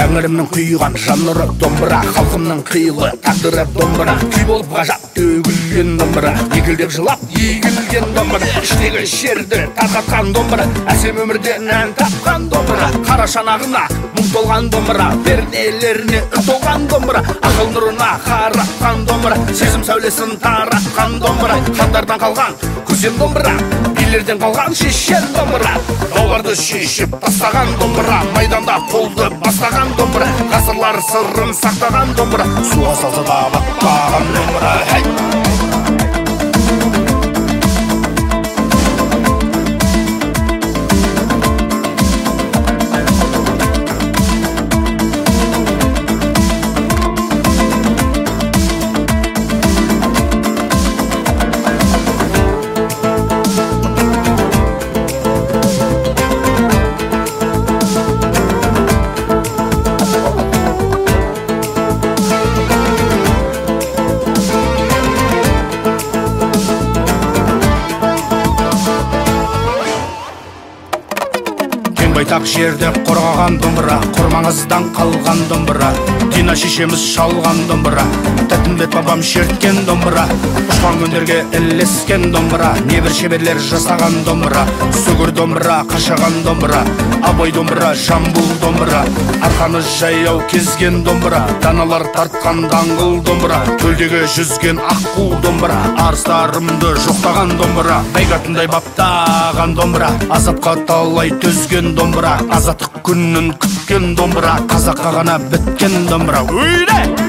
тәңірімнің құйған жанры домбыра, халқымның қилы тағдыры домбыра, күй болып ғажап төгілген домбыра, егілдеп жылап егілген домбыра, іштегі шерді тарқатқан домбыра, әсем өмірден ән тапқан домбыра, қара шанағына мұң толған домбыра, пернелеріне үн толған домбыра, ақыл нұрына қаратқан домбыра, сезім сәулесін таратқан домбыра, хандардан қалған көсем домбыра, билерден қалған шешен домбыра, дауларды шешіп тастаған домбыра, майданда қолды бастаған домбыра, ғасырлар сырын сақтаған домбыра, суға салса да батпаған домбыра. Байтақ жерде қорғаған домбыра, құрмаңыздан қалған домбыра, Дина шешеміз шалған домбыра, Тәтімбет бабам шерткен домбыра, ұшқан күндерге ілескен домбыра, небір шеберлер жасаған домбыра, сүгір домбыра, қашаған домбыра, абай домбыра, жамбыл домбыра, арқаны жаяу кезген домбыра, даналар тартқан даңғыл домбыра, көлдегі жүзген аққу домбыра, арыстарымды жоқтаған домбыра, бәйгатындай баптаған домбыра, азапқа талай төзген домбыра, азаттық күнін күткен домбыра, қазаққа ғана біткен домбыра.